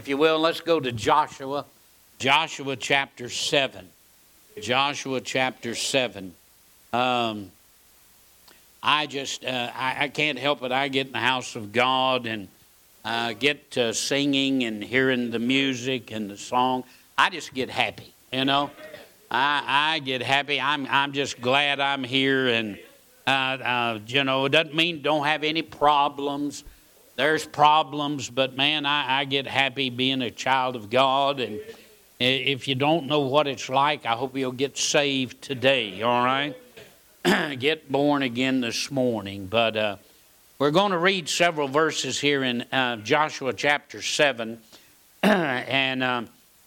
If you will, let's go to Joshua. Joshua chapter 7. Joshua chapter 7. I can't help it. I get in the house of God and get to singing and hearing the music and the song. I just get happy, you know. I get happy. I'm just glad I'm here, and it doesn't mean don't have any problems. There's problems, but man, I get happy being a child of God. And if you don't know what it's like, I hope you'll get saved today, all right? Get born again this morning. But we're going to read several verses here in Joshua chapter 7. And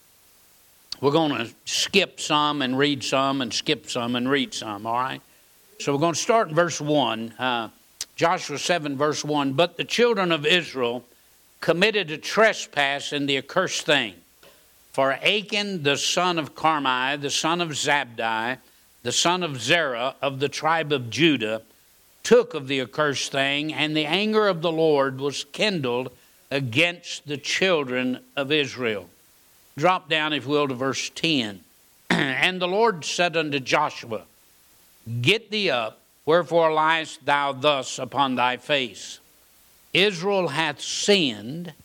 we're going to skip some and read some and skip some and read some, all right? So we're going to start in verse 1. Joshua 7, verse 1, but the children of Israel committed a trespass in the accursed thing. For Achan, the son of Carmi, the son of Zabdi, the son of Zerah of the tribe of Judah, took of the accursed thing, and the anger of the Lord was kindled against the children of Israel. Drop down, if you will, to verse 10. And the Lord said unto Joshua, get thee up, wherefore liest thou thus upon thy face? Israel hath sinned,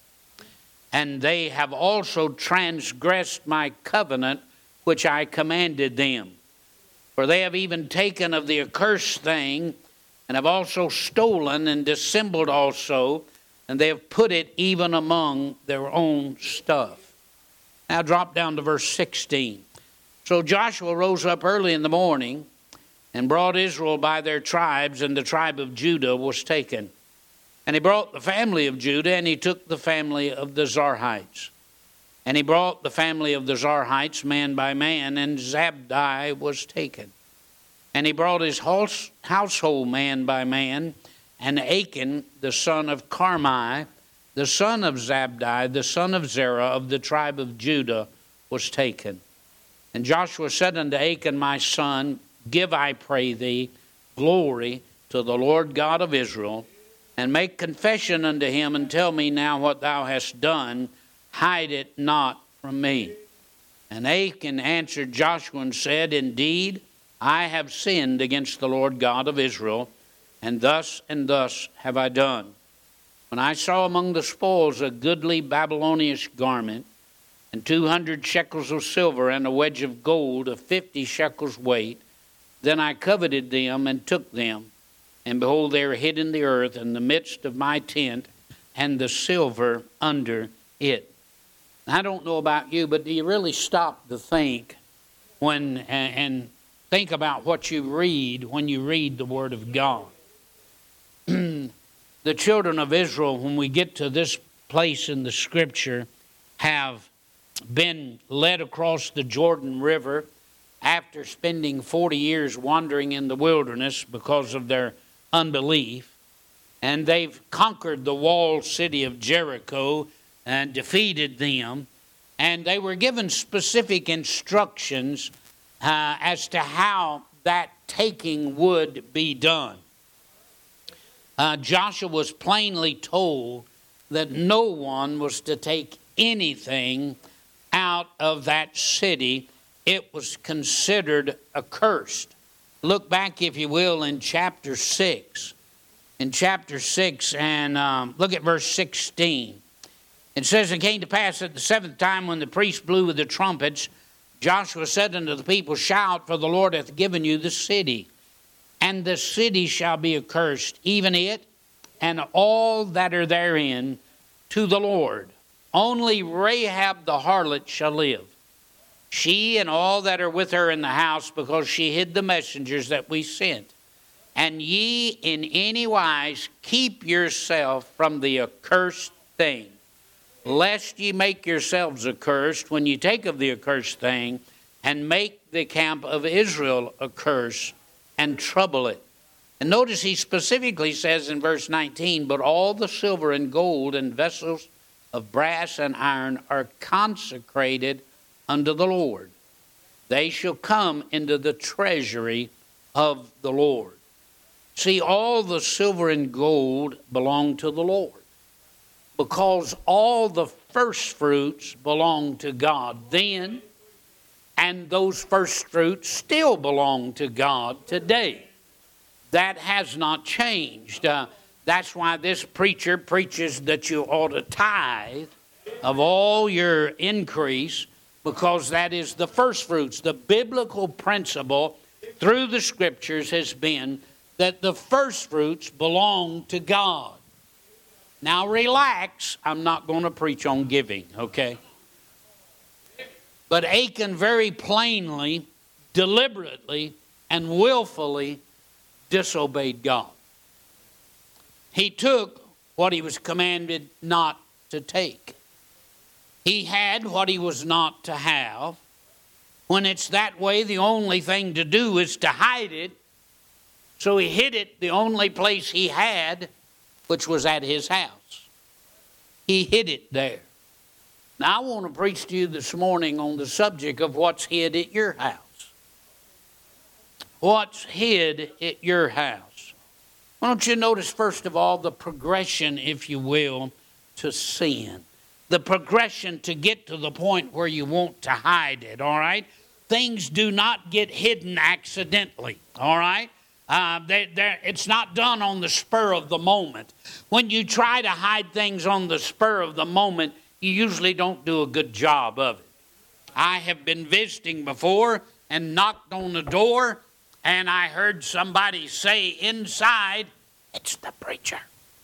and they have also transgressed my covenant which I commanded them. For they have even taken of the accursed thing, and have also stolen and dissembled also, and they have put it even among their own stuff. Now drop down to verse 16. So Joshua rose up early in the morning, and brought Israel by their tribes, and the tribe of Judah was taken. And he brought the family of Judah, and he took the family of the Zarhites. And he brought the family of the Zarhites man by man, and Zabdi was taken. And he brought his household man by man, and Achan, the son of Carmi, the son of Zabdi, the son of Zerah of the tribe of Judah, was taken. And Joshua said unto Achan, my son, give, I pray thee, glory to the Lord God of Israel, and make confession unto him, and tell me now what thou hast done. Hide it not from me. And Achan answered Joshua and said, indeed, I have sinned against the Lord God of Israel, and thus have I done. When I saw among the spoils a goodly Babylonish garment, and 200 shekels of silver, and a wedge of gold of 50 shekels weight, then I coveted them and took them, and behold, they are hid in the earth in the midst of my tent, and the silver under it. I don't know about you, but do you really stop to think and think about what you read when you read the Word of God? The children of Israel, when we get to this place in the Scripture, have been led across the Jordan River after spending 40 years wandering in the wilderness because of their unbelief. And they've conquered the walled city of Jericho and defeated them. And they were given specific instructions as to how that taking would be done. Joshua was plainly told that no one was to take anything out of that city. It was considered accursed. Look back, if you will, in chapter 6. In chapter 6, and look at verse 16. It says, it came to pass at the seventh time when the priests blew with the trumpets, Joshua said unto the people, shout, for the Lord hath given you the city. And the city shall be accursed, even it, and all that are therein, to the Lord. Only Rahab the harlot shall live, she and all that are with her in the house, because she hid the messengers that we sent. And ye in any wise keep yourself from the accursed thing, lest ye make yourselves accursed when ye take of the accursed thing, and make the camp of Israel accursed, and trouble it. And notice he specifically says in verse 19, but all the silver and gold and vessels of brass and iron are consecrated unto the Lord. They shall come into the treasury of the Lord. See, all the silver and gold belong to the Lord, because all the first fruits belonged to God then, and those first fruits still belong to God today. That has not changed. That's why this preacher preaches that you ought to tithe of all your increase, because that is the first fruits. The biblical principle through the scriptures has been that the first fruits belong to God. Now relax, I'm not going to preach on giving, okay? But Achan very plainly, deliberately, and willfully disobeyed God. He took what he was commanded not to take. He had what he was not to have. When it's that way, the only thing to do is to hide it. So he hid it the only place he had, which was at his house. He hid it there. Now I want to preach to you this morning on the subject of what's hid at your house. What's hid at your house? Why don't you notice, first of all, the progression, if you will, to sin. The progression to get to the point where you want to hide it, all right? Things do not get hidden accidentally, all right? It's not done on the spur of the moment. When you try to hide things on the spur of the moment, you usually don't do a good job of it. I have been visiting before and knocked on the door, and I heard somebody say inside, "It's the preacher."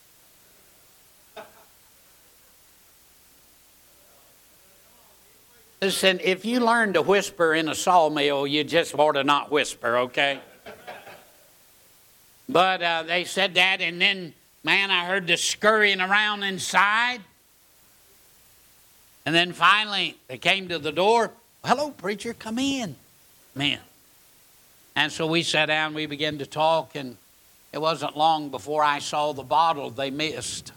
Listen, if you learn to whisper in a sawmill, you just ought to not whisper, okay? But they said that, and then, man, I heard the scurrying around inside. And then finally, they came to the door. "Hello, preacher, come in." Man. And so we sat down, we began to talk, and it wasn't long before I saw the bottle they missed.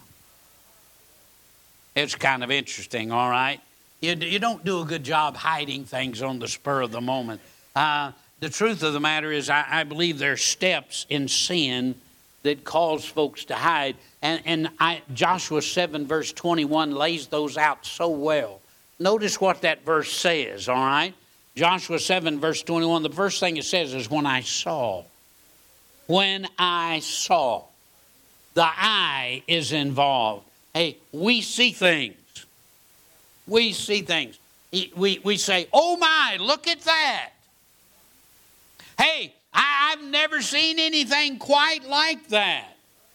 It's kind of interesting, all right? You don't do a good job hiding things on the spur of the moment. The truth of the matter is I believe there are steps in sin that cause folks to hide. And Joshua 7 verse 21 lays those out so well. Notice what that verse says, all right? Joshua 7 verse 21, the first thing it says is when I saw. When I saw. The eye is involved. Hey, we see things. We see things. We say, "Oh my, look at that." Hey, I've never seen anything quite like that.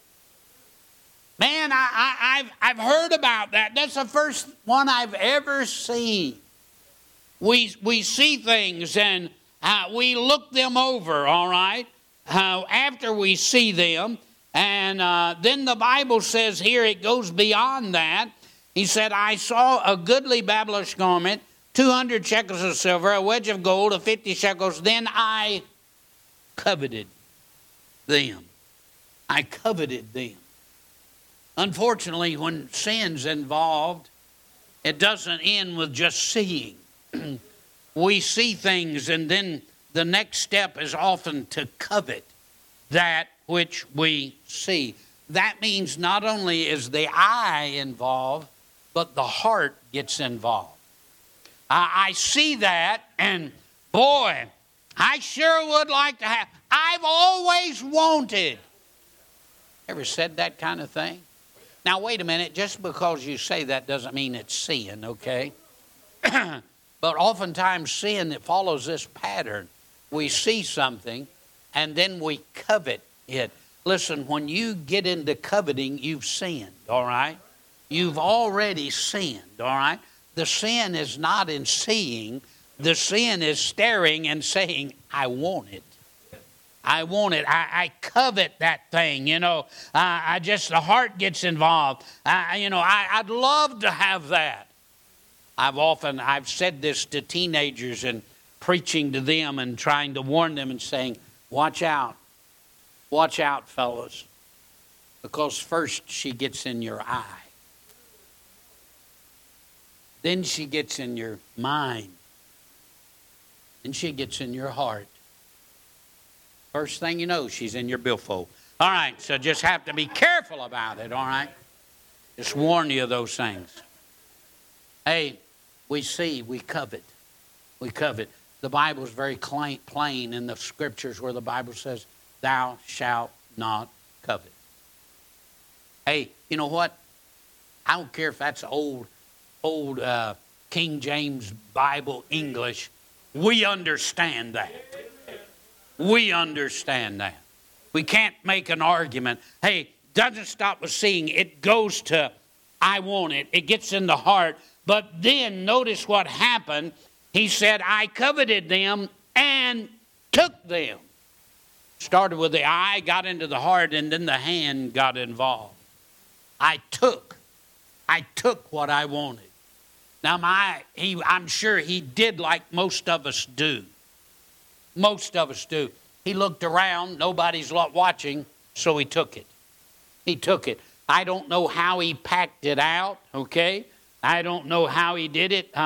Man, I've heard about that. That's the first one I've ever seen. We see things and we look them over, all right, after we see them. And then the Bible says here, it goes beyond that. He said, "I saw a goodly Babylonish garment, 200 shekels of silver, a wedge of gold of 50 shekels. Then I coveted them." I coveted them. Unfortunately, when sin's involved, it doesn't end with just seeing. We see things, and then the next step is often to covet that which we see. That means not only is the eye involved, but the heart gets involved. I see that, and boy, I sure would like to have. I've always wanted. Ever said that kind of thing? Now, wait a minute. Just because you say that doesn't mean it's sin, okay? But oftentimes sin that follows this pattern. We see something, and then we covet it. Listen, when you get into coveting, you've sinned, all right? You've already sinned, all right? The sin is not in seeing. The sin is staring and saying, "I want it. I want it. I covet that thing." You know, the heart gets involved. I'd love to have that. I've said this to teenagers and preaching to them and trying to warn them and saying, "Watch out. Watch out, fellas. Because first she gets in your eye. Then she gets in your mind. And she gets in your heart. First thing you know, she's in your billfold." All right, so just have to be careful about it, all right? Just warn you of those things. Hey, we see, we covet. We covet. The Bible is very plain in the scriptures where the Bible says, thou shalt not covet. Hey, you know what? I don't care if that's old King James Bible English. We understand that. We understand that. We can't make an argument. Hey, doesn't stop with seeing. It goes to, I want it. It gets in the heart. But then notice what happened. He said, I coveted them and took them. Started with the eye, got into the heart, and then the hand got involved. I took what I wanted. Now, I'm sure he did like most of us do. Most of us do. He looked around, nobody's watching, so he took it. He took it. I don't know how he packed it out, okay? I don't know how he did it.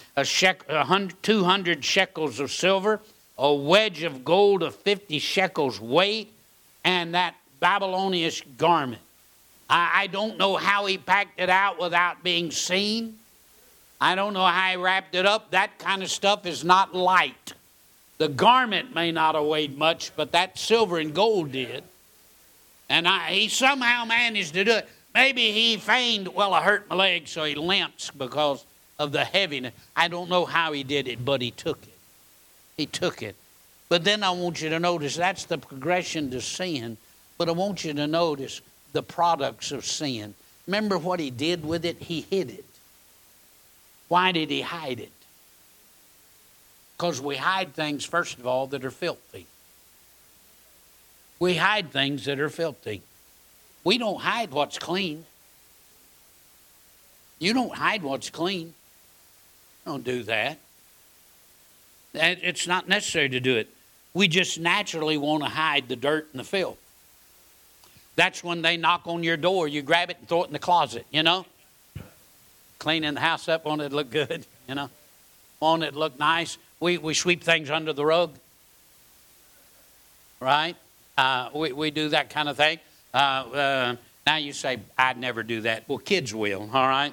200 shekels of silver, a wedge of gold of 50 shekels weight, and that Babylonian garment. I don't know how he packed it out without being seen. I don't know how he wrapped it up. That kind of stuff is not light. The garment may not have weighed much, but that silver and gold did. And he somehow managed to do it. Maybe he feigned, well, I hurt my leg, so he limps because of the heaviness. I don't know how he did it, but he took it. He took it. But then I want you to notice that's the progression to sin. But I want you to notice the products of sin. Remember what he did with it? He hid it. Why did he hide it? Because we hide things, first of all, that are filthy. We hide things that are filthy. We don't hide what's clean. You don't hide what's clean. Don't do that. It's not necessary to do it. We just naturally want to hide the dirt and the filth. That's when they knock on your door, you grab it and throw it in the closet, you know. Cleaning the house up, want it to look good, you know. Want it to look nice. We sweep things under the rug. Right? We do that kind of thing. Now you say, I'd never do that. Well, kids will, all right?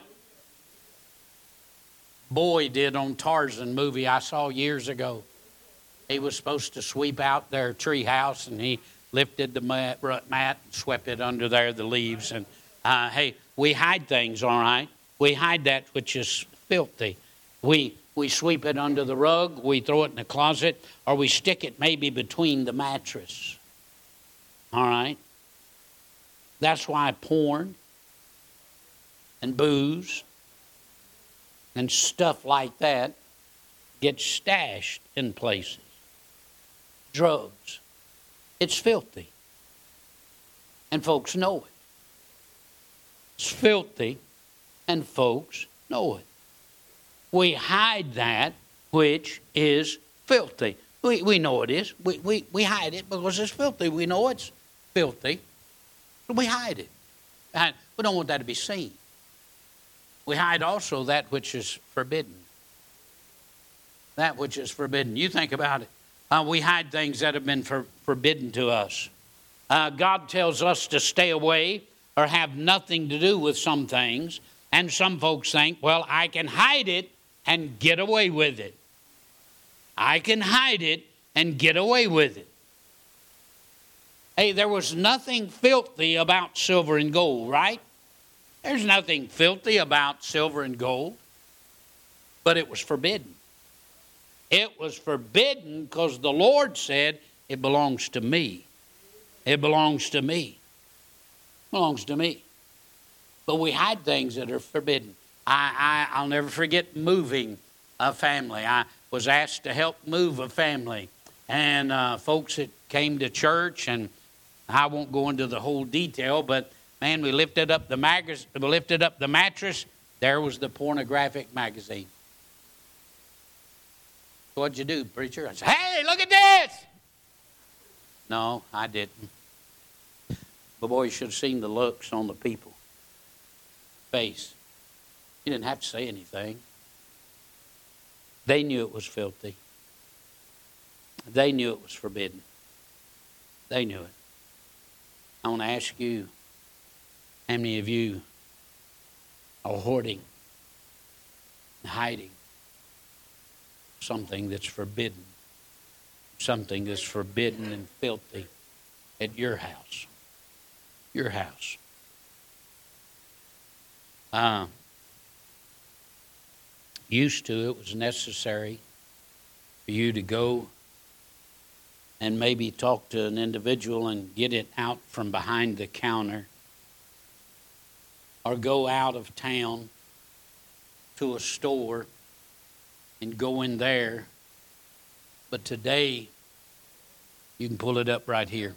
Boy did on Tarzan movie I saw years ago. He was supposed to sweep out their tree house, and he lifted the mat and swept it under there, the leaves. And hey, we hide things, all right? We hide that which is filthy. We sweep it under the rug, we throw it in the closet, or we stick it maybe between the mattress. All right? That's why porn and booze and stuff like that gets stashed in places. Drugs. It's filthy. And folks know it. It's filthy, and folks know it. We hide that which is filthy. We know it is. We hide it because it's filthy. We know it's filthy. But we hide it. And we don't want that to be seen. We hide also that which is forbidden. That which is forbidden. You think about it. We hide things that have been forbidden to us. God tells us to stay away or have nothing to do with some things. And some folks think, well, I can hide it and get away with it. I can hide it and get away with it. Hey, there was nothing filthy about silver and gold, right? There's nothing filthy about silver and gold. But it was forbidden. It was forbidden because the Lord said, it belongs to me. It belongs to me. It belongs to me. But we hide things that are forbidden. I'll never forget moving a family. I was asked to help move a family. And folks that came to church, and I won't go into the whole detail, but man, we lifted up the mattress. There was the pornographic magazine. What'd you do, preacher? I said, hey, look at this! No, I didn't. But boy, you should have seen the looks on the people's face. You didn't have to say anything. They knew it was filthy. They knew it was forbidden. They knew it. I want to ask you, how many of you are hoarding? hiding something that's forbidden. Something that's forbidden and filthy at your house. Your house. Used to, it was necessary for you to go and maybe talk to an individual and get it out from behind the counter, or go out of town to a store and go in there. But today, you can pull it up right here.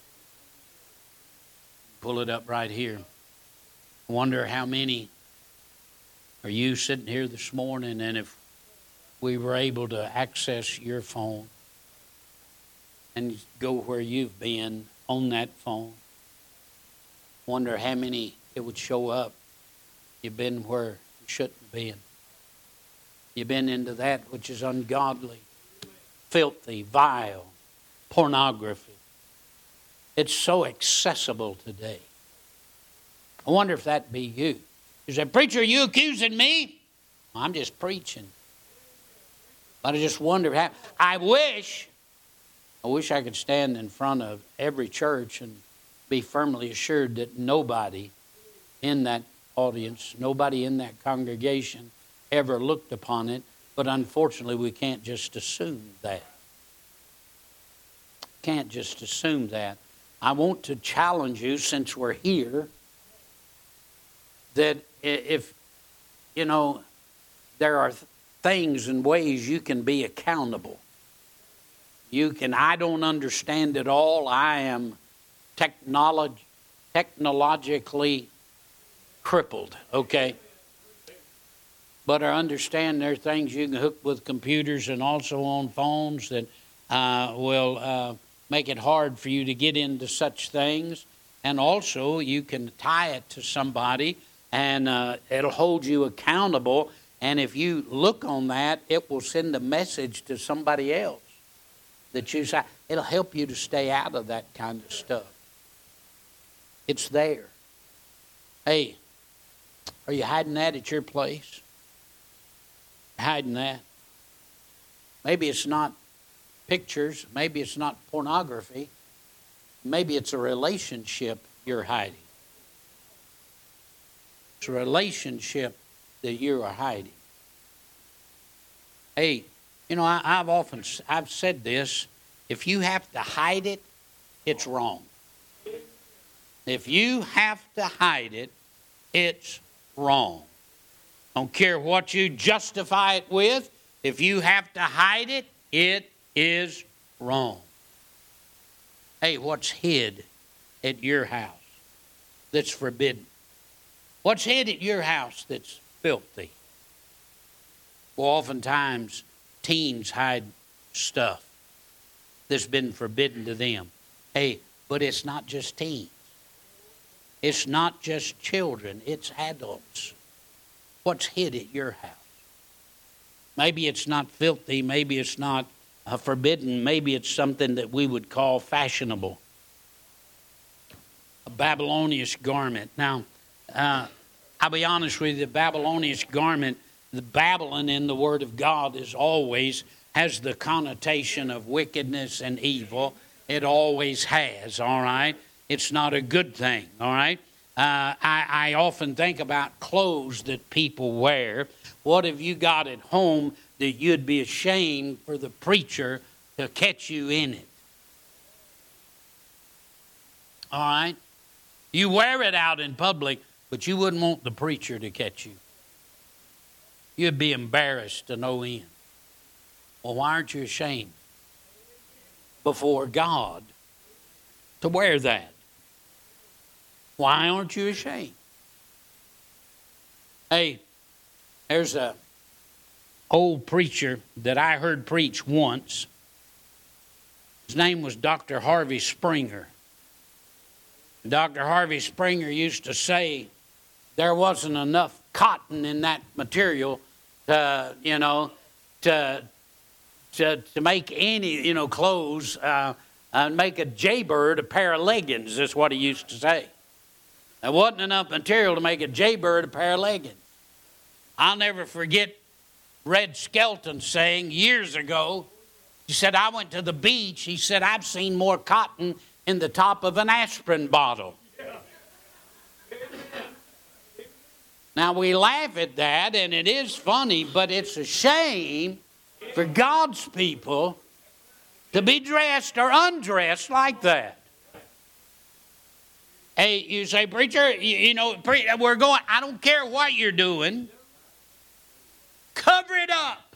Pull it up right here. I wonder how many are you sitting here this morning, and if we were able to access your phone and go where you've been on that phone, wonder how many it would show up. You've been where you shouldn't have been. You've been into that which is ungodly, filthy, vile, pornography. It's so accessible today. I wonder if that be you. You say, "Preacher, are you accusing me?" I'm just preaching. But I just wonder how. I wish I could stand in front of every church and be firmly assured that nobody in that audience, nobody in that congregation ever looked upon it. But unfortunately, we can't just assume that. Can't just assume that. I want to challenge you, since we're here, that if, there are things and ways you can be accountable. I don't understand it all. I am technologically crippled, okay? But I understand there are things you can hook with computers and also on phones that will make it hard for you to get into such things. And also you can tie it to somebody, and it'll hold you accountable. And if you look on that, it will send a message to somebody else that you say. It'll help you to stay out of that kind of stuff. It's there. Hey, are you hiding that at your place? Hiding that? Maybe it's not pictures. Maybe it's not pornography. Maybe it's a relationship you're hiding. It's a relationship that you are hiding. Hey, I've said this. If you have to hide it, it's wrong. If you have to hide it, it's wrong. Don't care what you justify it with. If you have to hide it, it is wrong. Hey, what's hid at your house that's forbidden? What's hid at your house that's filthy? Well, oftentimes, teens hide stuff that's been forbidden to them. Hey, but it's not just teens. It's not just children. It's adults. What's hid at your house? Maybe it's not filthy. Maybe it's not forbidden. Maybe it's something that we would call fashionable. A Babylonian garment. Now, I'll be honest with you, the Babylonian garment, the Babylon in the Word of God has the connotation of wickedness and evil. It always has, all right? It's not a good thing, all right? I often think about clothes that people wear. What have you got at home that you'd be ashamed for the preacher to catch you in it? All right? You wear it out in public, but you wouldn't want the preacher to catch you. You'd be embarrassed to no end. Well, why aren't you ashamed before God to wear that? Why aren't you ashamed? Hey, there's a old preacher that I heard preach once. His name was Dr. Harvey Springer. Dr. Harvey Springer used to say there wasn't enough cotton in that material to make any, clothes, and make a jaybird a pair of leggings. That's what he used to say. There wasn't enough material to make a jaybird a pair of leggings. I'll never forget Red Skelton saying years ago. He said, I went to the beach. He said, I've seen more cotton in the top of an aspirin bottle. Now, we laugh at that, and it is funny, but it's a shame for God's people to be dressed or undressed like that. Hey, you say, preacher, we're going, I don't care what you're doing. Cover it up.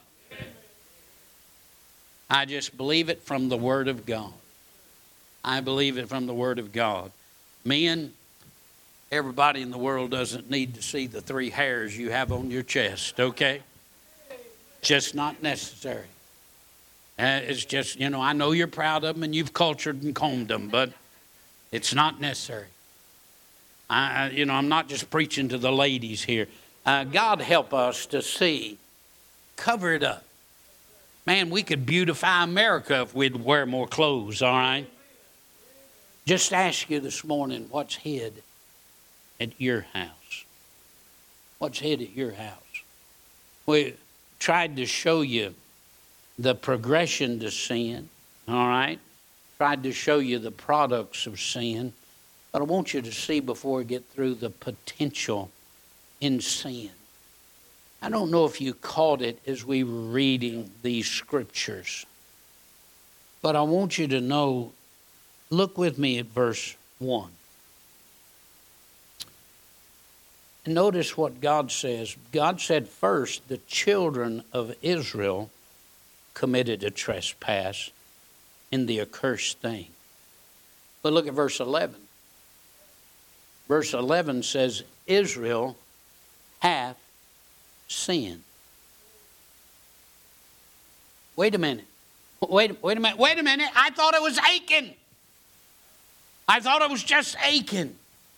I just believe it from the Word of God. I believe it from the Word of God. Men, everybody in the world doesn't need to see the 3 hairs you have on your chest, okay? Just not necessary. It's just, I know you're proud of them and you've cultured and combed them, but it's not necessary. I'm not just preaching to the ladies here. God help us to see. Cover it up. Man, we could beautify America if we'd wear more clothes, all right? Just ask you this morning, what's hid at your house? What's hid at your house? We tried to show you the progression to sin, all right? Tried to show you the products of sin. But I want you to see before we get through the potential in sin. I don't know if you caught it as we were reading these scriptures. But I want you to know, look with me at verse 1. And notice what God says. God said first, the children of Israel committed a trespass in the accursed thing. But look at verse 11. Verse 11 says, Israel hath sinned. Wait a minute. Wait a minute. I thought it was Achan. I thought it was just Achan.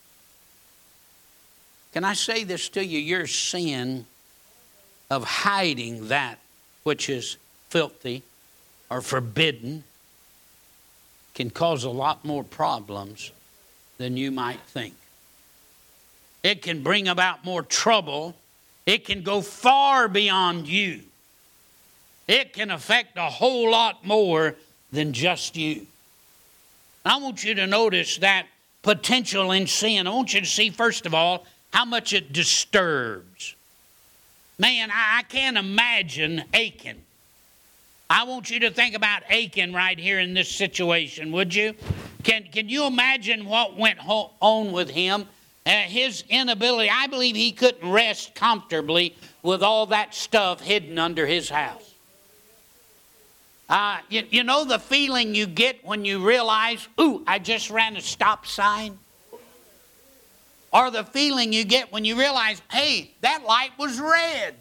Can I say this to you? Your sin of hiding that which is filthy or forbidden can cause a lot more problems than you might think. It can bring about more trouble. It can go far beyond you. It can affect a whole lot more than just you. I want you to notice that potential in sin. I want you to see, first of all, how much it disturbs. Man, I can't imagine Achan. I want you to think about Achan right here in this situation, would you? Can you imagine what went on with him? His inability, I believe he couldn't rest comfortably with all that stuff hidden under his house. You know the feeling you get when you realize, ooh, I just ran a stop sign? Or the feeling you get when you realize, hey, that light was red.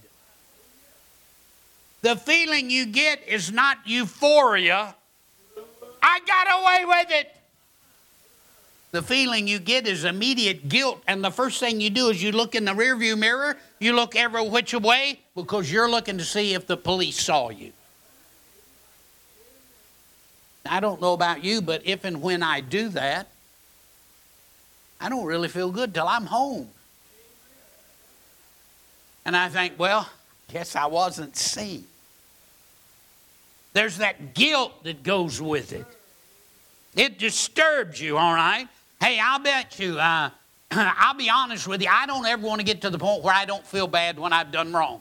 The feeling you get is not euphoria. I got away with it. The feeling you get is immediate guilt. And the first thing you do is you look in the rearview mirror. You look every which way because you're looking to see if the police saw you. I don't know about you, but if and when I do that, I don't really feel good till I'm home. And I think, well, guess I wasn't seen. There's that guilt that goes with it. It disturbs you, all right? Hey, I'll bet you, I'll be honest with you, I don't ever want to get to the point where I don't feel bad when I've done wrong.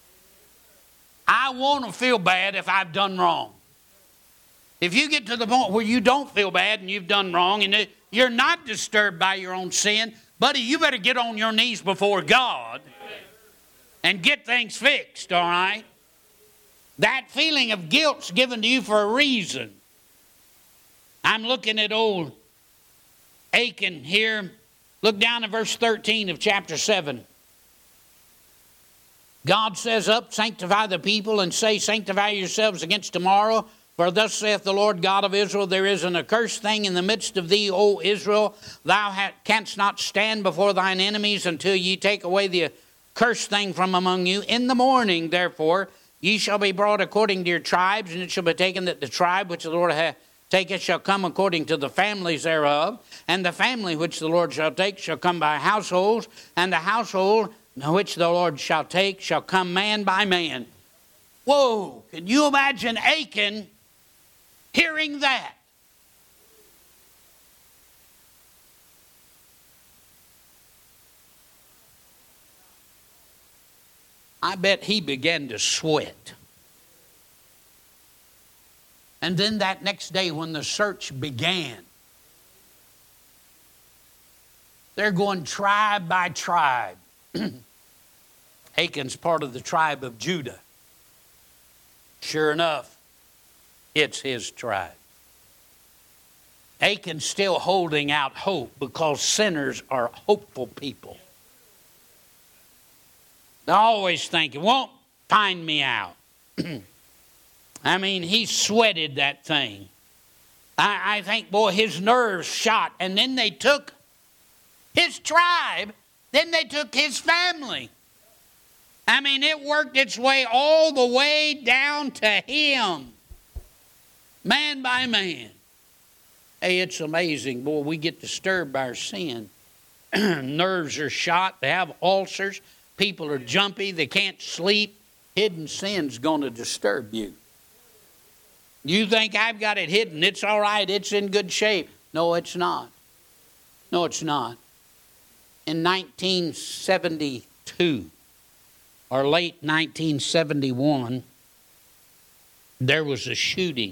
I want to feel bad if I've done wrong. If you get to the point where you don't feel bad and you've done wrong and you're not disturbed by your own sin, buddy, you better get on your knees before God and get things fixed, all right? That feeling of guilt's given to you for a reason. I'm looking at old Achan here. Look down at verse 13 of chapter 7. God says, up, sanctify the people, and say, sanctify yourselves against tomorrow. For thus saith the Lord God of Israel, there is an accursed thing in the midst of thee, O Israel. Thou canst not stand before thine enemies until ye take away the accursed thing from among you. In the morning, therefore, ye shall be brought according to your tribes, and it shall be taken that the tribe which the Lord hath taken shall come according to the families thereof. And the family which the Lord shall take shall come by households, and the household which the Lord shall take shall come man by man. Whoa, can you imagine Achan hearing that? I bet he began to sweat. And then that next day when the search began, they're going tribe by tribe. Achan's part of the tribe of Judah. Sure enough, it's his tribe. Achan's still holding out hope because sinners are hopeful people. They're always thinking, won't find me out. I mean, he sweated that thing. I think, boy, his nerves shot. And then they took his tribe, then they took his family. I mean, it worked its way all the way down to him, man by man. Hey, it's amazing. Boy, we get disturbed by our sin. Nerves are shot. They have ulcers. People are jumpy. They can't sleep. Hidden sin's going to disturb you. You think I've got it hidden. It's all right. It's in good shape. No, it's not. No, it's not. In 1972 or late 1971, there was a shooting.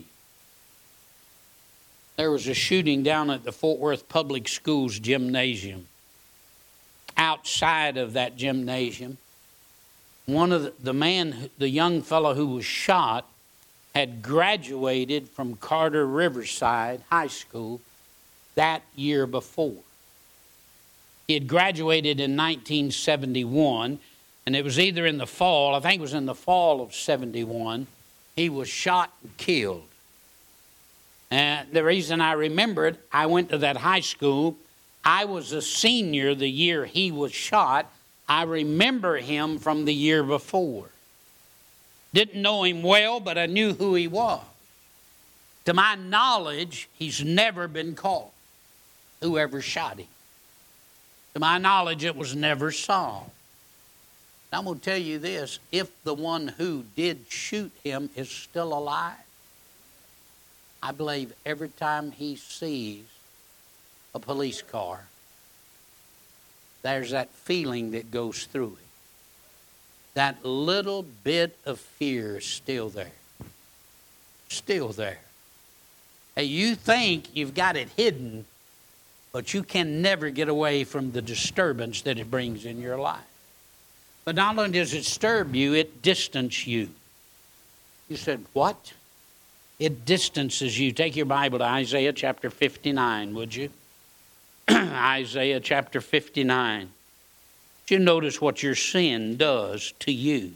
There was a shooting down at the Fort Worth Public Schools gymnasium. Outside of that gymnasium, one of the young fellow who was shot had graduated from Carter Riverside High School that year before. He had graduated in 1971, and it was either in the fall, I think it was in the fall of 71, he was shot and killed. And the reason I remember it, I went to that high school. I was a senior the year he was shot. I remember him from the year before. Didn't know him well, but I knew who he was. To my knowledge, he's never been caught, whoever shot him. To my knowledge, it was never solved. I'm going to tell you this, if the one who did shoot him is still alive, I believe every time he sees a police car, there's that feeling that goes through it. That little bit of fear is still there. Still there. Hey, you think you've got it hidden, but you can never get away from the disturbance that it brings in your life. But not only does it disturb you, it distances you. You said, what? It distances you. Take your Bible to Isaiah chapter 59, would you? Isaiah chapter 59. You notice what your sin does to you.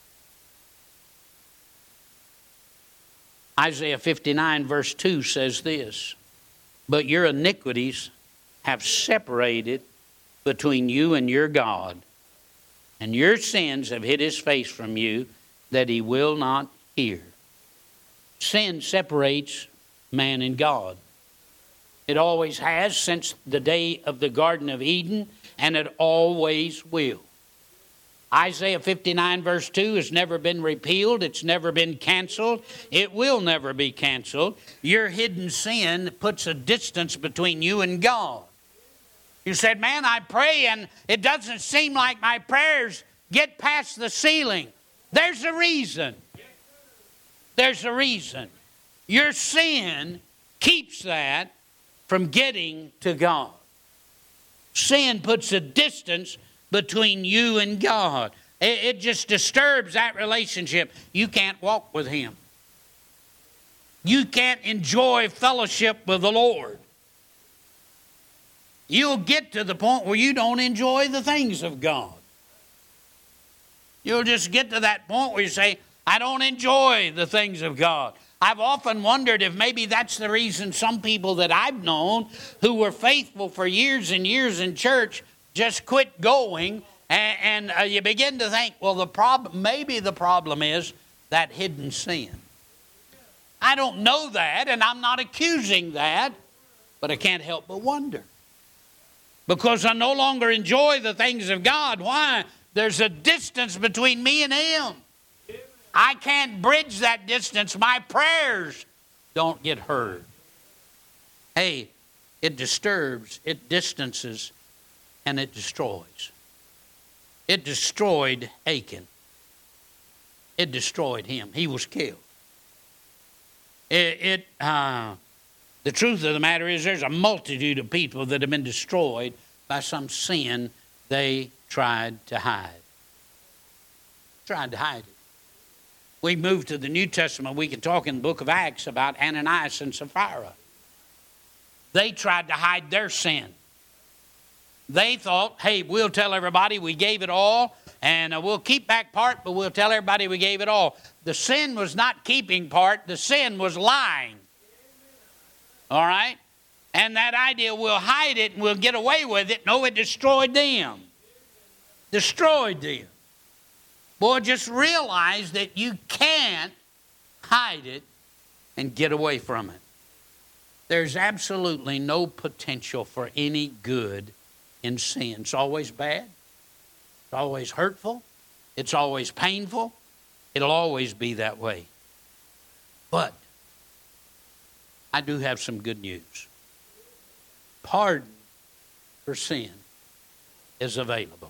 Isaiah 59 verse 2 says this, but your iniquities have separated between you and your God, and your sins have hid his face from you, that he will not hear. Sin separates man and God. It always has since the day of the Garden of Eden, and it always will. Isaiah 59 verse 2 has never been repealed. It's never been canceled. It will never be canceled. Your hidden sin puts a distance between you and God. You said, man, I pray and it doesn't seem like my prayers get past the ceiling. There's a reason. There's a reason. Your sin keeps that from getting to God. Sin puts a distance between you and God. It just disturbs that relationship. You can't walk with him. You can't enjoy fellowship with the Lord. You'll get to the point where you don't enjoy the things of God. You'll just get to that point where you say, I don't enjoy the things of God. I've often wondered if maybe that's the reason some people that I've known who were faithful for years and years in church just quit going, and you begin to think, well, maybe the problem is that hidden sin. I don't know that, and I'm not accusing that, but I can't help but wonder. Because I no longer enjoy the things of God. Why? There's a distance between me and him. I can't bridge that distance. My prayers don't get heard. Hey, it disturbs, it distances, and it destroys. It destroyed Achan. It destroyed him. He was killed. The truth of the matter is there's a multitude of people that have been destroyed by some sin they tried to hide. Tried to hide it. We move to the New Testament. We can talk in the book of Acts about Ananias and Sapphira. They tried to hide their sin. They thought, hey, we'll tell everybody we gave it all, and we'll keep back part, but we'll tell everybody we gave it all. The sin was not keeping part. The sin was lying. All right? And that idea, we'll hide it and we'll get away with it. No, it destroyed them. Destroyed them. Boy, just realize that you can't hide it and get away from it. There's absolutely no potential for any good in sin. It's always bad. It's always hurtful. It's always painful. It'll always be that way. But I do have some good news. Pardon for sin is available.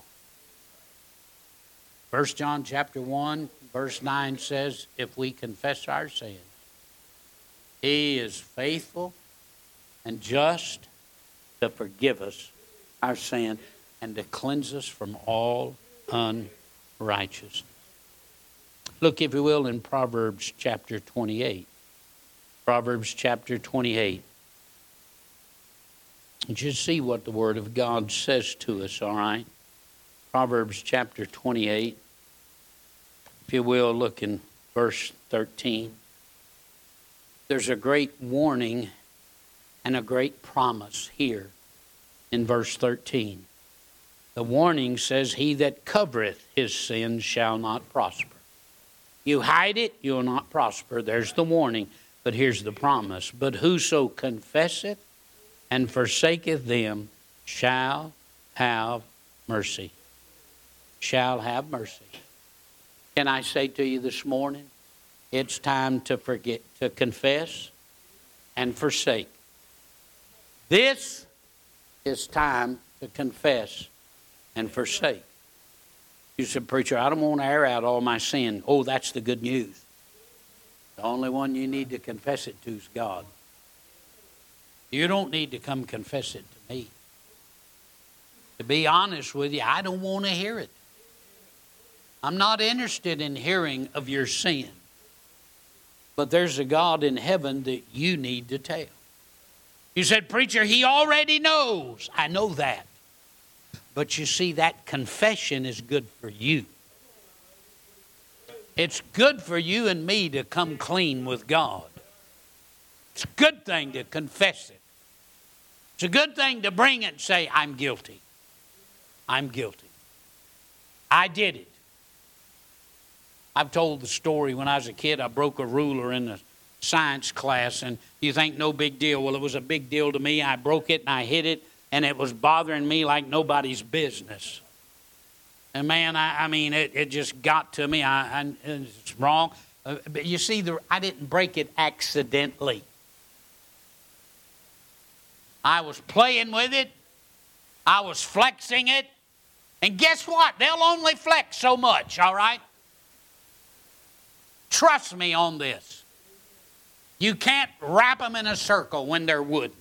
1 John chapter 1, verse 9 says, if we confess our sins, He is faithful and just to forgive us our sin and to cleanse us from all unrighteousness. Look, if you will, in Proverbs chapter 28. Proverbs chapter 28. Just see what the Word of God says to us, all right? Proverbs chapter 28. If you will, look in verse 13. There's a great warning and a great promise here in verse 13. The warning says, he that covereth his sins shall not prosper. You hide it, you'll not prosper. There's the warning. But here's the promise. But whoso confesseth and forsaketh them shall have mercy. Shall have mercy. Can I say to you this morning, it's time to confess and forsake. This is time to confess and forsake. You said, preacher, I don't want to air out all my sin. Oh, that's the good news. The only one you need to confess it to is God. You don't need to come confess it to me. To be honest with you, I don't want to hear it. I'm not interested in hearing of your sin. But there's a God in heaven that you need to tell. You said, preacher, He already knows. I know that. But you see, that confession is good for you. It's good for you and me to come clean with God. It's a good thing to confess it. It's a good thing to bring it and say, I'm guilty. I'm guilty. I did it. I've told the story when I was a kid. I broke a ruler in a science class, and you think no big deal. Well, it was a big deal to me. I broke it and I hit it, and it was bothering me like nobody's business. And man, I mean, it just got to me. It's wrong. But you see, I didn't break it accidentally. I was playing with it. I was flexing it. And guess what? They'll only flex so much, all right? Trust me on this. You can't wrap them in a circle when they're wooden.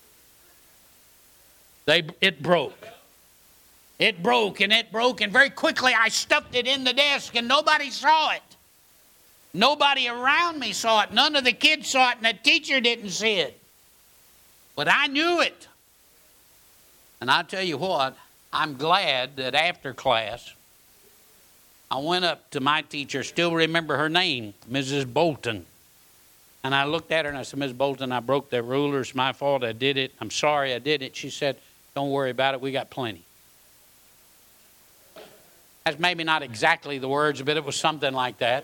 It broke. It broke and it broke, and very quickly I stuffed it in the desk and nobody saw it. Nobody around me saw it. None of the kids saw it, and the teacher didn't see it. But I knew it. And I tell you what, I'm glad that after class, I went up to my teacher, still remember her name, Mrs. Bolton. And I looked at her and I said, Ms. Bolton, I broke that ruler. It's my fault. I did it. I'm sorry I did it. She said, don't worry about it. We got plenty. That's maybe not exactly the words, but it was something like that.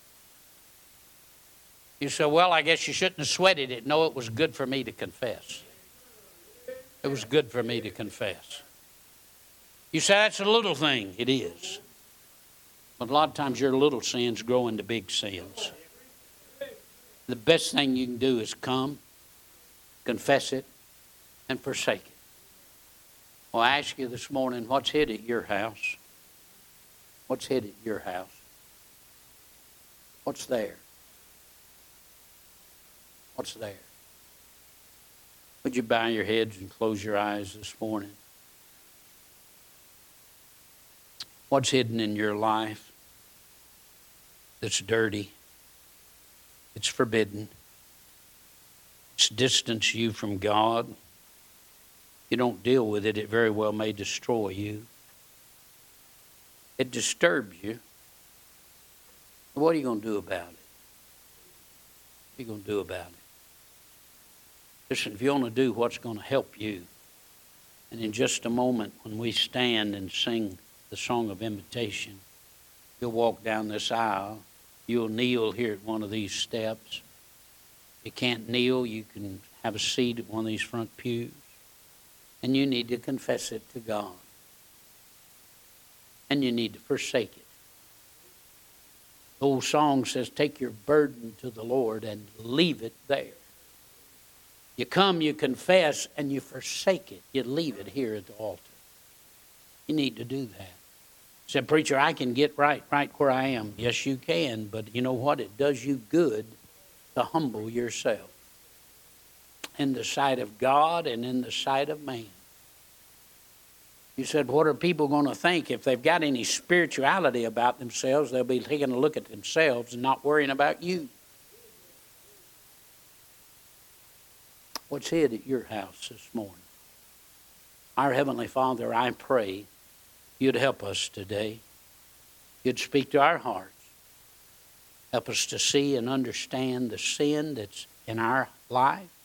You said, well, I guess you shouldn't have sweated it. No, it was good for me to confess. It was good for me to confess. You say that's a little thing. It is. But a lot of times your little sins grow into big sins. The best thing you can do is come, confess it, and forsake it. Well, I ask you this morning, what's hid at your house? What's hid at your house? What's there? What's there? Would you bow your heads and close your eyes this morning? What's hidden in your life that's dirty? It's forbidden. It's distanced you from God. If you don't deal with it, it very well may destroy you. It disturbs you. What are you going to do about it? What are you going to do about it? Listen, if you want to do what's going to help you, and in just a moment when we stand and sing the song of invitation, you'll walk down this aisle. You'll kneel here at one of these steps. If you can't kneel, you can have a seat at one of these front pews. And you need to confess it to God. And you need to forsake it. The old song says, take your burden to the Lord and leave it there. You come, you confess, and you forsake it. You leave it here at the altar. You need to do that. Said, preacher, I can get right where I am. Yes, you can, but you know what? It does you good to humble yourself in the sight of God and in the sight of man. You said, what are people going to think? If they've got any spirituality about themselves, they'll be taking a look at themselves and not worrying about you. What's hid at your house this morning? Our Heavenly Father, I pray you'd help us today. You'd speak to our hearts. Help us to see and understand the sin that's in our life.